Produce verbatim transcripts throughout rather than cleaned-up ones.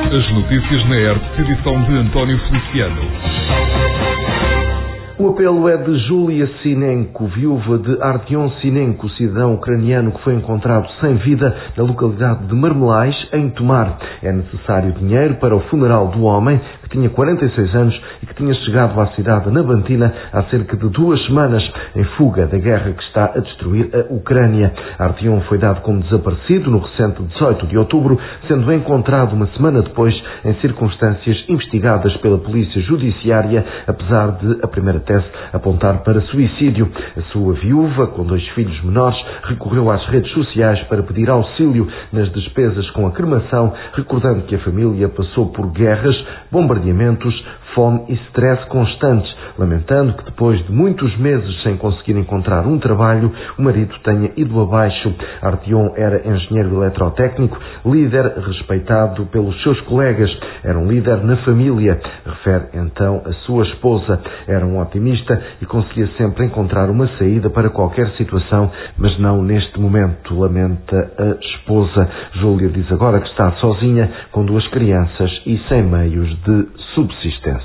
As notícias na R T P, edição de António Feliciano. O apelo é de Júlia Sinenko, viúva de Artyom Sinenko, cidadão ucraniano que foi encontrado sem vida na localidade de Marmelais, em Tomar. É necessário dinheiro para o funeral do homem, que tinha quarenta e seis anos e que tinha chegado à cidade nabatina há cerca de duas semanas, em fuga da guerra que está a destruir a Ucrânia. Artyom foi dado como desaparecido no recente dezoito de outubro, sendo encontrado uma semana depois em circunstâncias investigadas pela Polícia Judiciária, apesar de a primeira tese apontar para suicídio. A sua viúva, com dois filhos menores, recorreu às redes sociais para pedir auxílio nas despesas com a cremação, recordando que a família passou por guerras, bombardeamentos, fome e stress constantes, lamentando que depois de muitos meses sem conseguir encontrar um trabalho, o marido tenha ido abaixo. Artyom era engenheiro eletrotécnico, líder respeitado pelos seus colegas, era um líder na família, refere então a sua esposa. Era um otimista e conseguia sempre encontrar uma saída para qualquer situação, mas não neste momento, lamenta a esposa. Júlia diz agora que está sozinha, com duas crianças e sem meios de subsistência.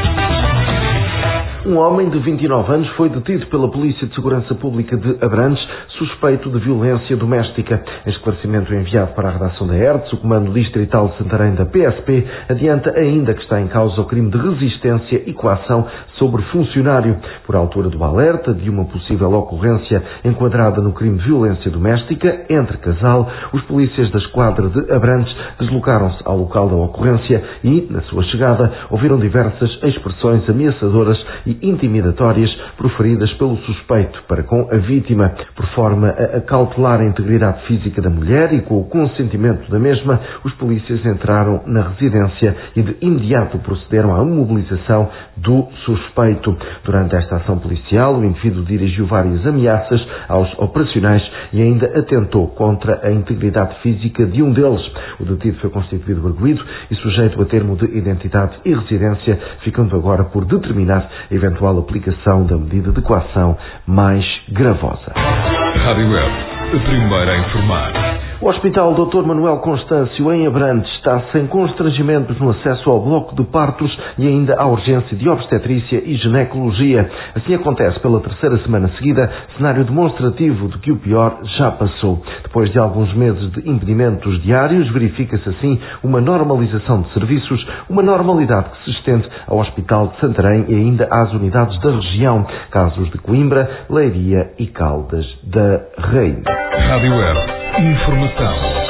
Um homem de vinte e nove anos foi detido pela Polícia de Segurança Pública de Abrantes, suspeito de violência doméstica. Em esclarecimento enviado para a redação da R T S, o Comando Distrital de Santarém da P S P adianta ainda que está em causa o crime de resistência e coação sobre funcionário. Por altura do alerta de uma possível ocorrência enquadrada no crime de violência doméstica entre casal, os polícias da Esquadra de Abrantes deslocaram-se ao local da ocorrência e, na sua chegada, ouviram diversas expressões ameaçadoras e intimidatórias proferidas pelo suspeito para com a vítima, por forma a acautelar a integridade física da mulher, e com o consentimento da mesma, os polícias entraram na residência e de imediato procederam à imobilização do suspeito. Durante esta ação policial, o indivíduo dirigiu várias ameaças aos operacionais e ainda atentou contra a integridade física de um deles. O detido foi constituído arguido e sujeito a termo de identidade e residência, ficando agora por determinar a eventual aplicação da medida de coação mais gravosa. Rádio Web, a primeira a informar. O Hospital doutor Manuel Constâncio, em Abrantes, está sem constrangimentos no acesso ao bloco de partos e ainda à urgência de obstetrícia e ginecologia. Assim acontece pela terceira semana seguida, cenário demonstrativo de que o pior já passou. Depois de alguns meses de impedimentos diários, verifica-se assim uma normalização de serviços, uma normalidade que se estende ao Hospital de Santarém e ainda às unidades da região, casos de Coimbra, Leiria e Caldas da Rainha. Rádio Web. Informação.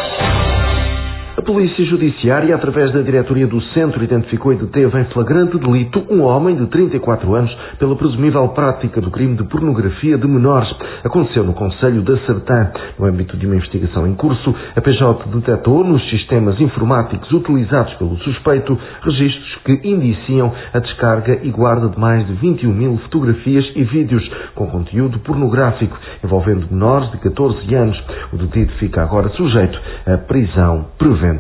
A Polícia Judiciária, através da Diretoria do Centro, identificou e deteve em flagrante delito um homem de trinta e quatro anos pela presumível prática do crime de pornografia de menores. Aconteceu no concelho da Sertã. No âmbito de uma investigação em curso, a P J detectou nos sistemas informáticos utilizados pelo suspeito registros que indiciam a descarga e guarda de mais de vinte e um mil fotografias e vídeos com conteúdo pornográfico, envolvendo menores de catorze anos. O detido fica agora sujeito à prisão preventiva.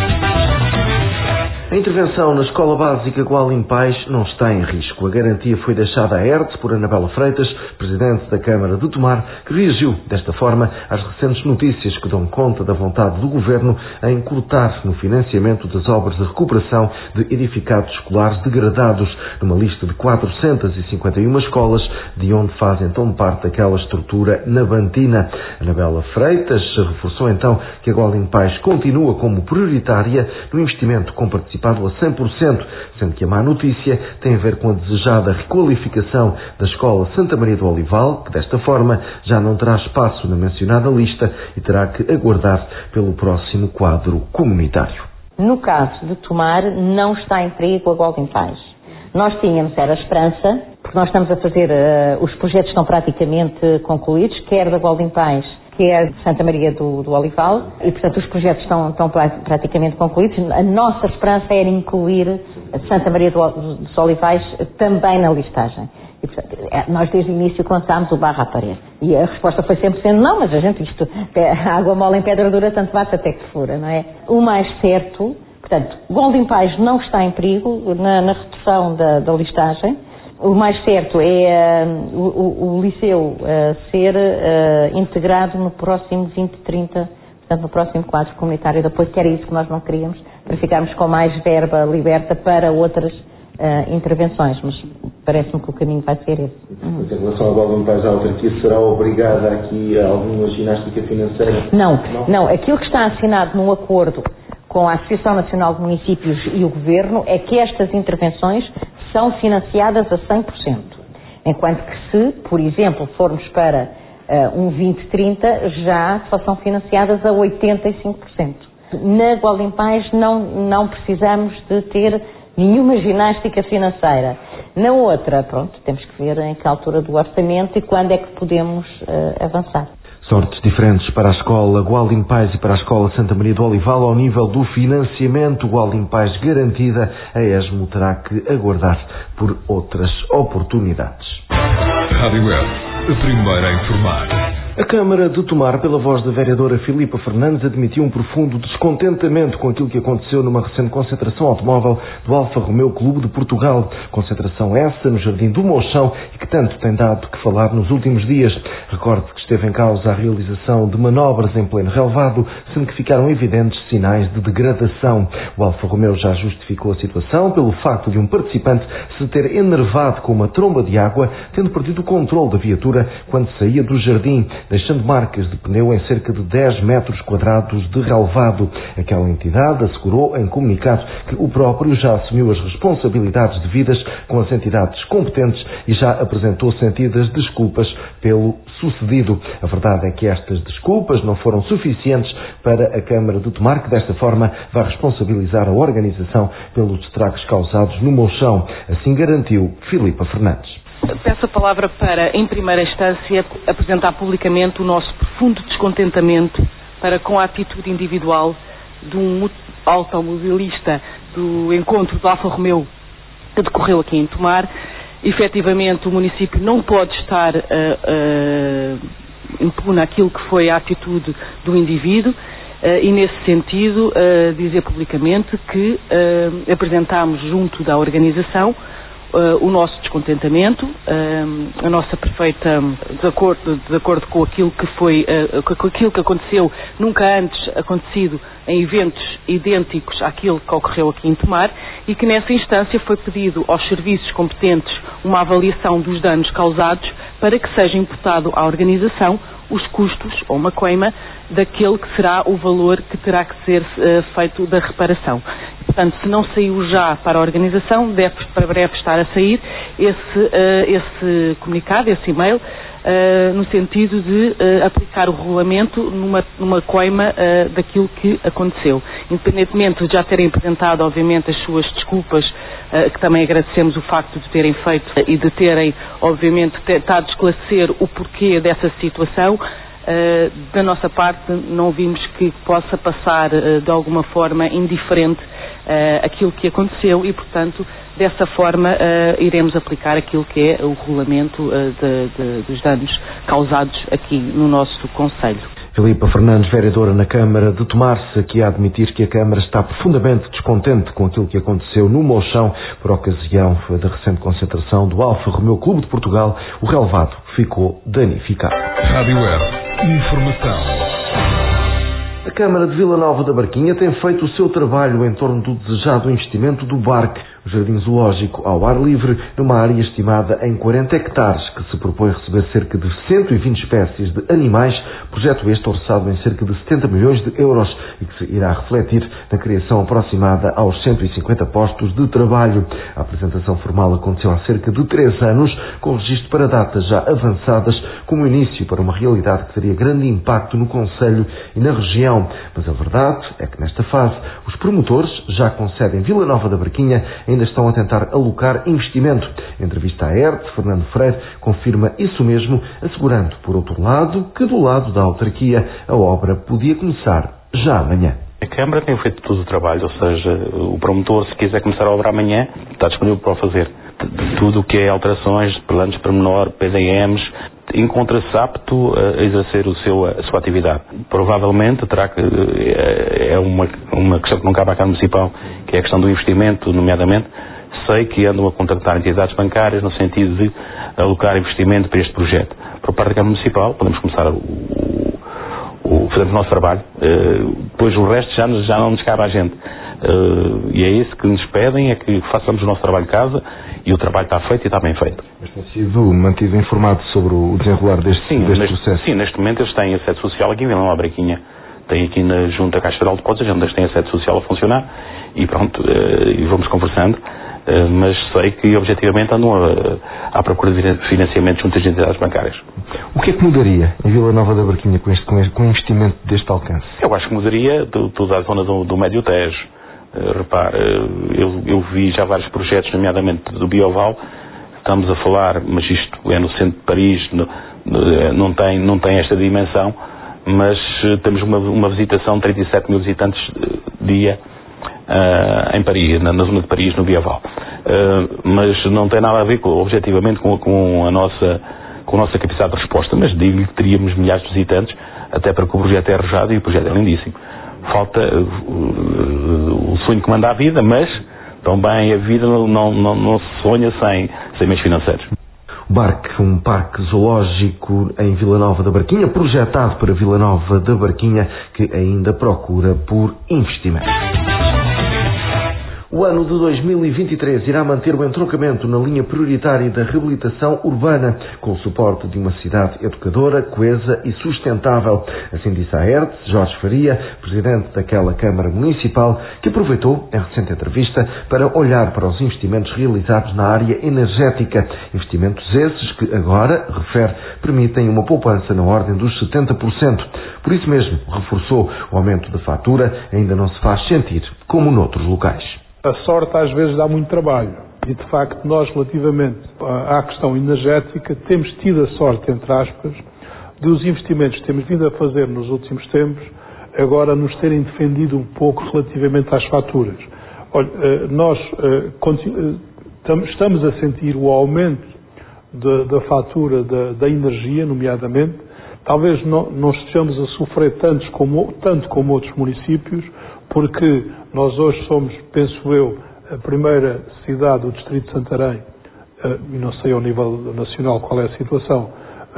A intervenção na Escola Básica Gualim Pais não está em risco. A garantia foi deixada à R T S por Anabela Freitas, presidente da Câmara de Tomar, que reagiu desta forma às recentes notícias que dão conta da vontade do Governo em cortar no financiamento das obras de recuperação de edificados escolares degradados, numa lista de quatrocentas e cinquenta e uma escolas, de onde faz então parte daquela estrutura nabantina. Anabela Freitas reforçou então que a Gualim Pais continua como prioritária no investimento com participação a cem por cento, sendo que a má notícia tem a ver com a desejada requalificação da Escola Santa Maria do Olival, que desta forma já não terá espaço na mencionada lista e terá que aguardar pelo próximo quadro comunitário. No caso de Tomar, não está em perigo a Gualim Pais. Nós tínhamos, era a esperança, porque nós estamos a fazer, uh, os projetos estão praticamente concluídos, quer da Gualim Pais, que é de Santa Maria do, do Olival, e portanto os projetos estão, estão praticamente concluídos. A nossa esperança era incluir Santa Maria do, dos Olivais também na listagem. E, portanto, nós desde o início lançámos o barro à parede. E a resposta foi sempre sendo não, mas a gente, isto, a água mole em pedra dura, tanto bate até que fura, não é? O mais certo, portanto, Gualim Pais não está em perigo na, na redução da, da listagem. O mais certo é uh, o, o liceu uh, ser uh, integrado no próximo vinte trinta, portanto no próximo quadro comunitário de apoio, que era isso que nós não queríamos, para ficarmos com mais verba liberta para outras uh, intervenções, mas parece-me que o caminho vai ser esse. Mas em relação ao Gualdim Pais, a autarquia será obrigada aqui a alguma ginástica financeira? Não, não, não. Aquilo que está assinado num acordo com a Associação Nacional de Municípios e o Governo é que estas intervenções são financiadas a cem por cento. Enquanto que se, por exemplo, formos para uh, um vinte trinta, já só são financiadas a oitenta e cinco por cento. Na Gualdim Pais não, não precisamos de ter nenhuma ginástica financeira. Na outra, pronto, temos que ver em que altura do orçamento e quando é que podemos uh, avançar. Sortes diferentes para a escola Gualdim Pais e para a escola Santa Maria do Olival ao nível do financiamento. Gualdim Pais garantida, a ESMO terá que aguardar por outras oportunidades. Rádio Web, a primeira a informar. A Câmara de Tomar, pela voz da vereadora Filipa Fernandes, admitiu um profundo descontentamento com aquilo que aconteceu numa recente concentração automóvel do Alfa Romeo Clube de Portugal. Concentração essa no Jardim do Mochão e que tanto tem dado que falar nos últimos dias. Recorde que esteve em causa a realização de manobras em pleno relvado, sendo que ficaram evidentes sinais de degradação. O Alfa Romeo já justificou a situação pelo facto de um participante se ter enervado com uma tromba de água, tendo perdido o controle da viatura quando saía do jardim, deixando marcas de pneu em cerca de dez metros quadrados de relvado. Aquela entidade assegurou em comunicado que o próprio já assumiu as responsabilidades devidas com as entidades competentes e já apresentou sentidas desculpas pelo sucedido. A verdade é que estas desculpas não foram suficientes para a Câmara de Tomar, que desta forma vai responsabilizar a organização pelos estragos causados no Mochão. Assim garantiu Filipa Fernandes. Peço a palavra para, em primeira instância, apresentar publicamente o nosso profundo descontentamento para com a atitude individual de um automobilista do encontro do Alfa Romeo que decorreu aqui em Tomar. Efetivamente, o município não pode estar uh, uh, impune àquilo que foi a atitude do indivíduo uh, e, nesse sentido, uh, dizer publicamente que uh, apresentámos junto da organização Uh, o nosso descontentamento, uh, a nossa perfeita desacordo, desacordo com aquilo que foi, uh, com aquilo que aconteceu, nunca antes acontecido em eventos idênticos àquilo que ocorreu aqui em Tomar, e que nessa instância foi pedido aos serviços competentes uma avaliação dos danos causados para que seja imputado à organização os custos, ou uma coima, daquele que será o valor que terá que ser uh, feito da reparação. Portanto, se não saiu já para a organização, deve para breve estar a sair esse, uh, esse comunicado, esse e-mail, uh, no sentido de uh, aplicar o regulamento numa, numa coima uh, daquilo que aconteceu. Independentemente de já terem apresentado, obviamente, as suas desculpas, uh, que também agradecemos o facto de terem feito uh, e de terem, obviamente, tentado esclarecer o porquê dessa situação. Uh, da nossa parte, não vimos que possa passar uh, de alguma forma indiferente uh, aquilo que aconteceu e, portanto, dessa forma uh, iremos aplicar aquilo que é o regulamento uh, de, de, dos danos causados aqui no nosso concelho. Filipa Fernandes, vereadora na Câmara de Tomar-se, aqui a admitir que a Câmara está profundamente descontente com aquilo que aconteceu no Mochão por ocasião da recente concentração do Alfa Romeo Clube de Portugal. O relvado ficou danificado. Rádio Web, informação. A Câmara de Vila Nova da Barquinha tem feito o seu trabalho em torno do desejado investimento do Barque, o Jardim Zoológico ao ar livre, numa área estimada em quarenta hectares, que se propõe receber cerca de cento e vinte espécies de animais, projeto este orçado em cerca de setenta milhões de euros e que se irá refletir na criação aproximada aos cento e cinquenta postos de trabalho. A apresentação formal aconteceu há cerca de três anos, com registro para datas já avançadas, como início para uma realidade que teria grande impacto no concelho e na região. Mas a verdade é que nesta fase os promotores, já com sede em Vila Nova da Barquinha, ainda estão a tentar alocar investimento. Em entrevista à R T, Fernando Freire confirma isso mesmo, assegurando, por outro lado, que do lado da autarquia a obra podia começar já amanhã. A Câmara tem feito todo o trabalho, ou seja, o promotor, se quiser começar a obra amanhã, está disponível para o fazer. Tudo o que é alterações, planos de pormenor, P D Ms, encontra-se apto a exercer o seu, a sua atividade. Provavelmente terá que, é uma, uma questão que não cabe à Câmara Municipal, que é a questão do investimento, nomeadamente. Sei que andam a contratar entidades bancárias no sentido de alocar investimento para este projeto. Por parte da Câmara Municipal, podemos começar o, o, fazemos o nosso trabalho, uh, depois o resto já, já não nos cabe à gente. Uh, e é isso que nos pedem, é que façamos o nosso trabalho de casa, e o trabalho está feito e está bem feito. Mas tem sido mantido informado sobre o desenrolar deste, sim, deste neste, processo? Sim, neste momento eles têm a sede social aqui em Vila Nova da Barquinha. Tem aqui na Junta Caixa Geral de Depósitos, onde eles têm a sede social a funcionar, e pronto, uh, e vamos conversando, uh, mas sei que objetivamente andam a, à procura de financiamento junto às entidades bancárias. O que é que mudaria em Vila Nova da Barquinha com, este, com, este, com um investimento deste alcance? Eu acho que mudaria toda a zona do, do Médio Tejo. Uh, repare, uh, eu, eu vi já vários projetos, nomeadamente do Bioval. Estamos a falar, mas isto é no centro de Paris, no, no, não, tem, não tem esta dimensão, mas uh, temos uma, uma visitação de trinta e sete mil visitantes uh, dia uh, em Paris, na, na zona de Paris, no Bioval. Uh, mas não tem nada a ver, com, objetivamente, com, com, a nossa, com a nossa capacidade de resposta, mas digo-lhe que teríamos milhares de visitantes, até para que o projeto é arrojado e o projeto é lindíssimo. Falta uh, uh, o sonho que manda a vida, mas também a vida não, não, não se sonha sem, sem meios financeiros. Barque, um parque zoológico em Vila Nova da Barquinha, projetado para Vila Nova da Barquinha, que ainda procura por investimento. O ano de dois mil e vinte e três irá manter o entroncamento na linha prioritária da reabilitação urbana, com o suporte de uma cidade educadora, coesa e sustentável. Assim disse a Aertes Jorge Faria, presidente daquela Câmara Municipal, que aproveitou, em recente entrevista, para olhar para os investimentos realizados na área energética. Investimentos esses que agora, refere, permitem uma poupança na ordem dos setenta por cento. Por isso mesmo, reforçou, o aumento da fatura ainda não se faz sentir, como noutros locais. A sorte às vezes dá muito trabalho e, de facto, nós, relativamente à questão energética, temos tido a sorte, entre aspas, dos investimentos que temos vindo a fazer nos últimos tempos, agora nos terem defendido um pouco relativamente às faturas. Olha, nós estamos a sentir o aumento da, da fatura da, da energia, nomeadamente. Talvez não, não estejamos a sofrer tantos como, tanto como outros municípios, porque nós hoje somos, penso eu, a primeira cidade do Distrito de Santarém, e não sei ao nível nacional qual é a situação,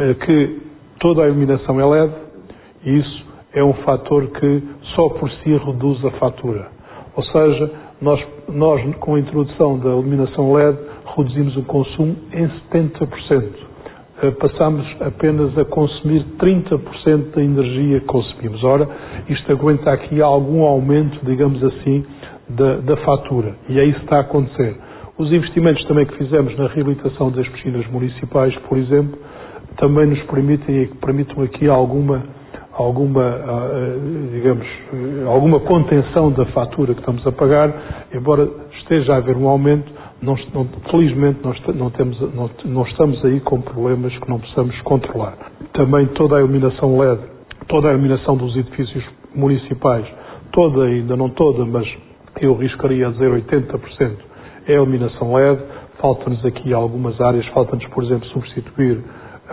que toda a iluminação é L E D, e isso é um fator que só por si reduz a fatura. Ou seja, nós, nós com a introdução da iluminação L E D reduzimos o consumo em setenta por cento. Passamos apenas a consumir trinta por cento da energia que consumimos. Ora, isto aguenta aqui algum aumento, digamos assim, da, da fatura. E é isso que está a acontecer. Os investimentos também que fizemos na reabilitação das piscinas municipais, por exemplo, também nos permitem, permitem aqui alguma, alguma, digamos, alguma contenção da fatura que estamos a pagar, embora esteja a haver um aumento. Não, não, felizmente nós não, temos, não, não estamos aí com problemas que não possamos controlar. Também toda a iluminação L E D, toda a iluminação dos edifícios municipais, toda, ainda não toda, mas eu arriscaria a dizer oitenta por cento é a iluminação L E D. Falta-nos aqui algumas áreas, falta-nos, por exemplo, substituir a,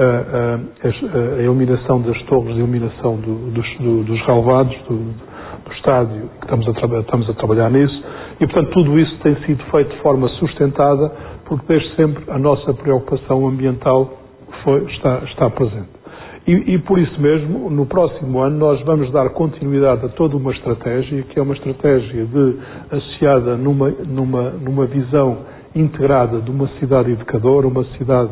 a, a iluminação das torres de iluminação do, dos, do, dos relevados do, do estádio, que estamos a, estamos a trabalhar nisso. E, portanto, tudo isso tem sido feito de forma sustentada, porque desde sempre a nossa preocupação ambiental foi, está, está presente. E, e, por isso mesmo, no próximo ano, nós vamos dar continuidade a toda uma estratégia, que é uma estratégia de, associada numa, numa, numa visão integrada de uma cidade educadora, uma cidade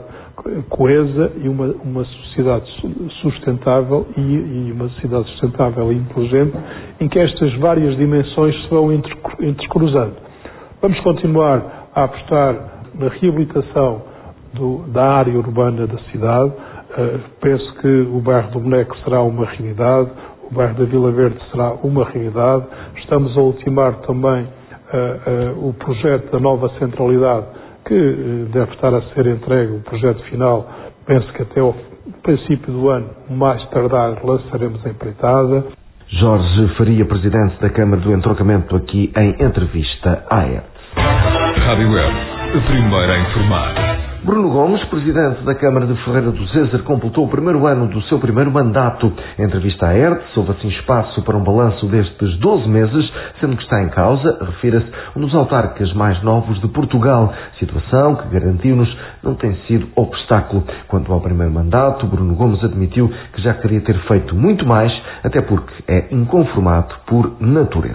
coesa e uma, uma sociedade sustentável e, e uma cidade sustentável e inteligente, em que estas várias dimensões se vão entrecruzando. Vamos continuar a apostar na reabilitação do, da área urbana da cidade. Uh, penso que o bairro do Boneco será uma realidade, o bairro da Vila Verde será uma realidade. Estamos a ultimar também uh, uh, o projeto da nova centralidade, que uh, deve estar a ser entregue, o projeto final. Penso que até ao princípio do ano, mais tardar, lançaremos a empreitada. Jorge Faria, presidente da Câmara do Entroncamento, aqui em entrevista à Aertes. Rádio Web, a primeira a informar. Bruno Gomes, presidente da Câmara de Ferreira do Zezer, completou o primeiro ano do seu primeiro mandato. Em entrevista à Aertes, houve assim espaço para um balanço destes doze meses, sendo que está em causa, refira-se, um dos autarcas mais novos de Portugal, situação que, garantiu-nos, não tem sido obstáculo. Quanto ao primeiro mandato, Bruno Gomes admitiu que já queria ter feito muito mais, até porque é inconformado por natureza.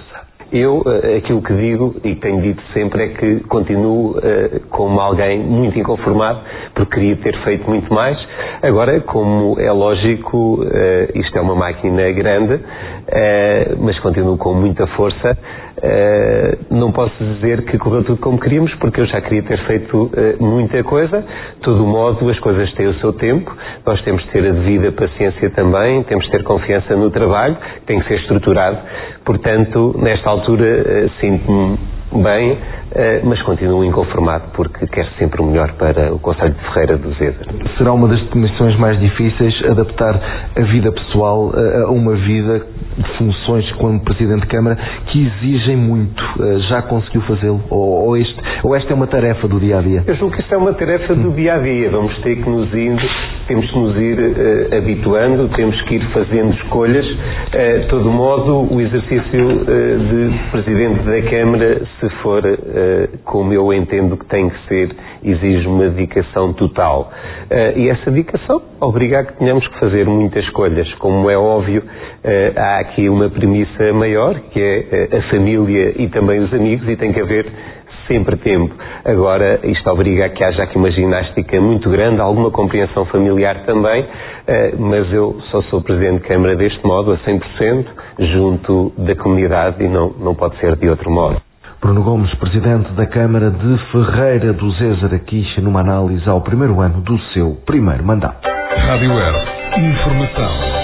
Eu, aquilo que digo e que tenho dito sempre é que continuo uh, como alguém muito inconformado, porque queria ter feito muito mais. Agora, como é lógico, uh, isto é uma máquina grande, uh, mas continuo com muita força. Uh, não posso dizer que correu tudo como queríamos, porque eu já queria ter feito uh, muita coisa. De todo modo, as coisas têm o seu tempo, nós temos de ter a devida paciência também, temos de ter confiança no trabalho, que tem que ser estruturado. Portanto, nesta altura, uh, sinto-me bem, uh, mas continuo inconformado, porque quero sempre o melhor para o Concelho de Ferreira do Zézer. Será uma das missões mais difíceis adaptar a vida pessoal a uma vida de funções como Presidente de Câmara que exigem muito. Já conseguiu fazê-lo? Ou, ou, este, ou esta é uma tarefa do dia-a-dia? Eu julgo que isto é uma tarefa do dia-a-dia. Vamos ter que nos ir, temos que nos ir uh, habituando, temos que ir fazendo escolhas. Uh, de todo modo, o exercício uh, de Presidente da Câmara, se for uh, como eu entendo que tem que ser, exige uma dedicação total. Uh, e essa dedicação obriga a que tenhamos que fazer muitas escolhas. Como é óbvio, uh, há aqui uma premissa maior, que é uh, a família e também os amigos, e tem que haver sempre tempo. Agora, isto obriga a que haja aqui uma ginástica muito grande, alguma compreensão familiar também, uh, mas eu só sou Presidente de Câmara deste modo, a cem por cento, junto da comunidade, e não, não pode ser de outro modo. Bruno Gomes, Presidente da Câmara de Ferreira do Zézer, aqui numa análise ao primeiro ano do seu primeiro mandato. Rádio Air. Informação.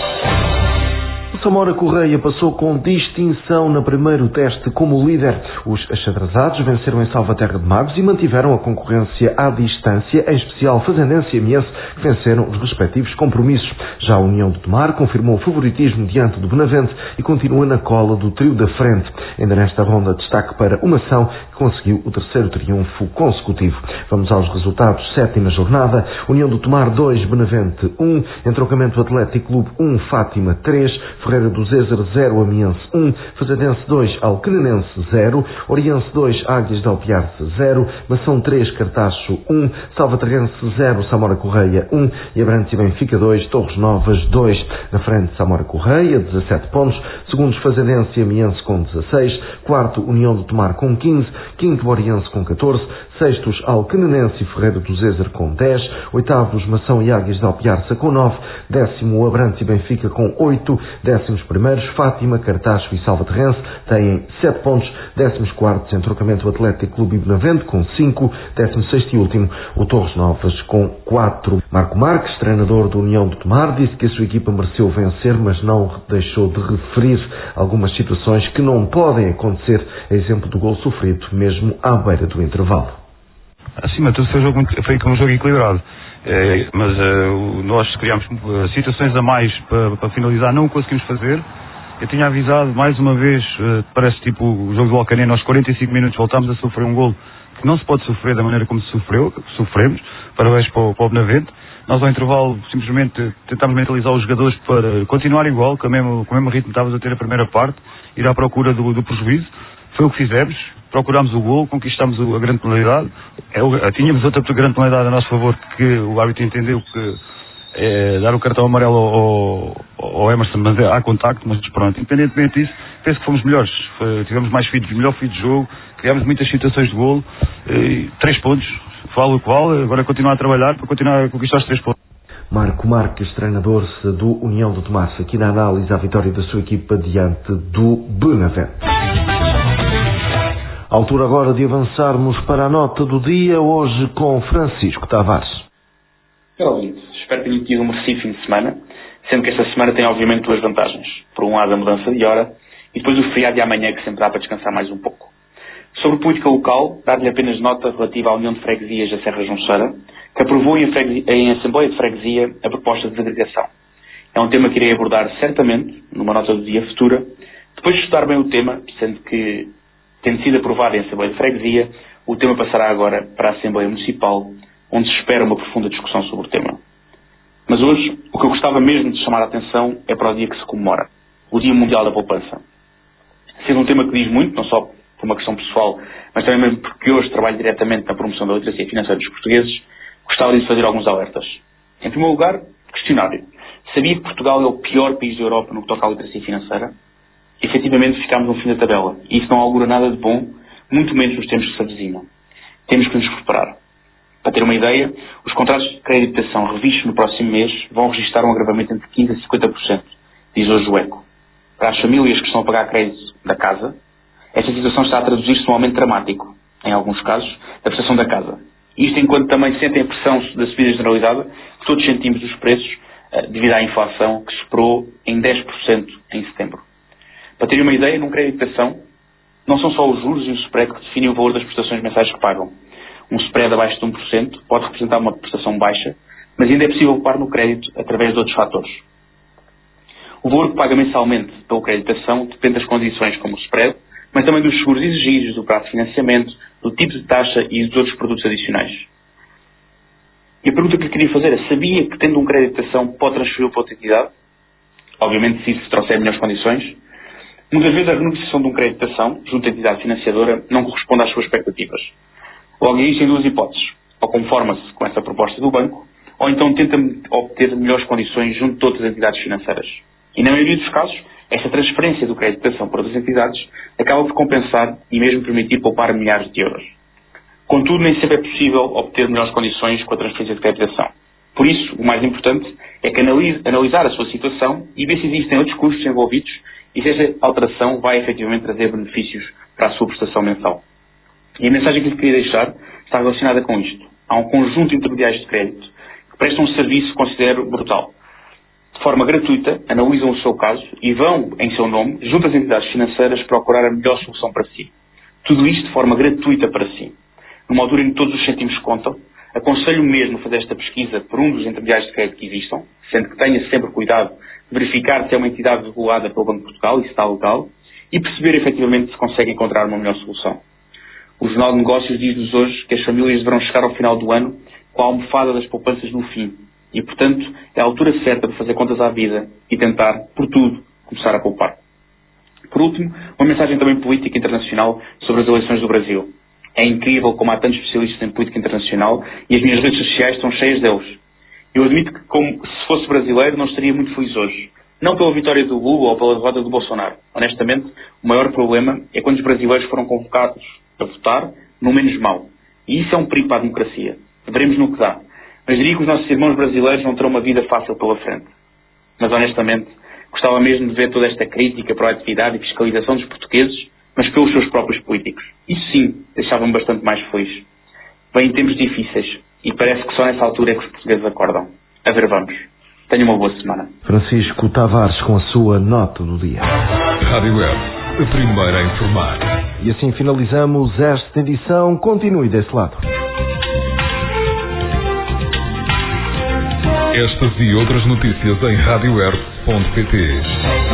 Samora Correia passou com distinção no primeiro teste como líder. Os achadrezados venceram em Salvaterra de Magos e mantiveram a concorrência à distância, em especial Fazendense e Amiense, que venceram os respectivos compromissos. Já a União do Tomar confirmou o favoritismo diante do Benavente e continua na cola do trio da frente. Ainda nesta ronda, destaque para uma ação que conseguiu o terceiro triunfo consecutivo. Vamos aos resultados. Sétima jornada. União do Tomar dois, Benavente um, Entroncamento Atlético Clube um, Fátima três, Ferreira do Zézer zero, Amiense um, Fazendense dois, Alquenenense zero, Oriense dois, Águias de Alpiarce zero, Mação três, Cartacho um, Salvaterrense zero, Samora Correia um e Abrantes e Benfica dois, Torres Novas dois. Na frente, Samora Correia, dezassete pontos, segundos Fazendense e Amiense com dezasseis, quarto União do Tomar com quinze, quinto Oriense com catorze, sextos Alquenenense e Ferreira do Zézer com dez, oitavos Mação e Águias de Alpiarce com nove, décimo Abrantes e Benfica com oito, décimos primeiros Fátima, Cartacho e Salvaterrense têm sete pontos, décimos quartos Entroncamento Atlético Clube e Benavente com cinco, décimo sexto e último o Torres Novas com quatro. Marco Marques, treinador da União do Tomar, disse que a sua equipa mereceu vencer, mas não deixou de referir algumas situações que não podem acontecer, a exemplo do gol sofrido mesmo à beira do intervalo. Acima de tudo foi um jogo, muito, foi um jogo equilibrado, é, mas uh, nós criámos uh, situações a mais para, para finalizar, não o conseguimos fazer. Eu tinha avisado mais uma vez, uh, parece tipo o jogo do Alcanena, aos quarenta e cinco minutos voltámos a sofrer um golo que não se pode sofrer da maneira como se sofreu, sofremos, parabéns para o, para o Benavente. Nós ao intervalo simplesmente tentámos mentalizar os jogadores para continuar igual, com o mesmo, com o mesmo ritmo que estávamos a ter a primeira parte, ir à procura do, do prejuízo. Foi o que fizemos, procurámos o gol, conquistámos a grande penalidade. É, tínhamos outra grande penalidade a nosso favor, que o árbitro entendeu que é, dar o cartão amarelo ao, ao Emerson, mas há contacto, mas pronto, independentemente disso, penso que fomos melhores, tivemos mais feeds, melhor feed de jogo, criámos muitas situações de golo, e, três pontos, vale o qual, agora continuar a trabalhar para continuar a conquistar os três pontos. Marco Marques, treinador do União do Tomar, aqui na análise à vitória da sua equipa diante do Benavente. Altura agora de avançarmos para a nota do dia, hoje com Francisco Tavares. É ouvido. Espero que tenham tido um merecido fim de semana, sendo que esta semana tem obviamente duas vantagens. Por um lado a mudança de hora e depois o feriado de amanhã, que sempre dá para descansar mais um pouco. Sobre política local, dar-lhe apenas nota relativa à União de Freguesias da Serra Junceira, que aprovou em, em Assembleia de Freguesia a proposta de agregação. É um tema que irei abordar certamente, numa nota do dia futura, depois de estudar bem o tema, sendo que, tendo sido aprovado em Assembleia de Freguesia, o tema passará agora para a Assembleia Municipal, onde se espera uma profunda discussão sobre o tema. Mas hoje, o que eu gostava mesmo de chamar a atenção é para o dia que se comemora, o Dia Mundial da Poupança. Sendo um tema que diz muito, não só por uma questão pessoal, mas também mesmo porque hoje trabalho diretamente na promoção da literacia financeira dos portugueses, gostava de fazer alguns alertas. Em primeiro lugar, questionário. Sabia que Portugal é o pior país da Europa no que toca à literacia financeira? efetivamente ficámos no fim da tabela. E isso não augura nada de bom, muito menos nos tempos que se avizinham. Temos que nos recuperar. Para ter uma ideia, os contratos de crédito de habitação revistos no próximo mês vão registrar um agravamento entre quinze por cento a cinquenta por cento, diz hoje o ECO. Para as famílias que estão a pagar crédito da casa, esta situação está a traduzir-se num aumento dramático, em alguns casos, da prestação da casa. Isto enquanto também sentem a pressão da subida generalizada que todos sentimos dos preços devido à inflação que superou em dez por cento em setembro. Para terem uma ideia, num crédito de habitação, não são só os juros e o spread que definem o valor das prestações mensais que pagam. Um spread abaixo de um por cento pode representar uma prestação baixa, mas ainda é possível pagar no crédito através de outros fatores. O valor que paga mensalmente pela crédito de habitação depende das condições como o spread, mas também dos seguros exigidos, do prazo de financiamento, do tipo de taxa e dos outros produtos adicionais. E a pergunta que lhe queria fazer é, sabia que tendo um crédito de habitação pode transferir para outra entidade? Obviamente se isso trouxer melhores condições. Muitas vezes a renegociação de um crédito de habitação junto à entidade financiadora não corresponde às suas expectativas. Logo existem duas hipóteses. Ou conforma-se com essa proposta do banco, ou então tenta obter melhores condições junto de outras entidades financeiras. E na maioria dos casos, esta transferência do crédito de habitação para outras entidades acaba por compensar e mesmo permitir poupar milhares de euros. Contudo, nem sempre é possível obter melhores condições com a transferência de crédito de habitação. Por isso, o mais importante é que analise, analisar a sua situação e ver se existem outros custos envolvidos e se esta alteração vai efetivamente trazer benefícios para a sua prestação mensal. E a mensagem que lhe queria deixar está relacionada com isto. Há um conjunto de intermediários de crédito que prestam um serviço que considero brutal. De forma gratuita, analisam o seu caso e vão, em seu nome, junto às entidades financeiras, procurar a melhor solução para si. Tudo isto de forma gratuita para si. Numa altura em que todos os cêntimos contam, aconselho mesmo a fazer esta pesquisa por um dos intermediários de crédito que existam, sendo que tenha sempre cuidado de verificar se é uma entidade regulada pelo Banco de Portugal e se está legal, e perceber efetivamente se consegue encontrar uma melhor solução. O Jornal de Negócios diz-nos hoje que as famílias deverão chegar ao final do ano com a almofada das poupanças no fim. E, portanto, é a altura certa de fazer contas à vida e tentar, por tudo, começar a poupar. Por último, uma mensagem também política internacional sobre as eleições do Brasil. É incrível como há tantos especialistas em política internacional e as minhas redes sociais estão cheias deles. Eu admito que, como se fosse brasileiro, não estaria muito feliz hoje. Não pela vitória do Lula ou pela derrota do Bolsonaro. Honestamente, o maior problema é quando os brasileiros foram convocados a votar no menos mau. E isso é um perigo para a democracia. Veremos no que dá. Mas diria que os nossos irmãos brasileiros não terão uma vida fácil pela frente. Mas, honestamente, gostava mesmo de ver toda esta crítica, proatividade e fiscalização dos portugueses, mas pelos seus próprios políticos. Isso sim, deixava-me bastante mais feliz. Vêm tempos difíceis e parece que só nessa altura é que os portugueses acordam. A ver, vamos. Tenha uma boa semana. Francisco Tavares com a sua nota do dia. Rádio Web, a primeira a informar. E assim finalizamos esta edição. Continue desse lado. Estas e outras notícias em rádio web ponto pt.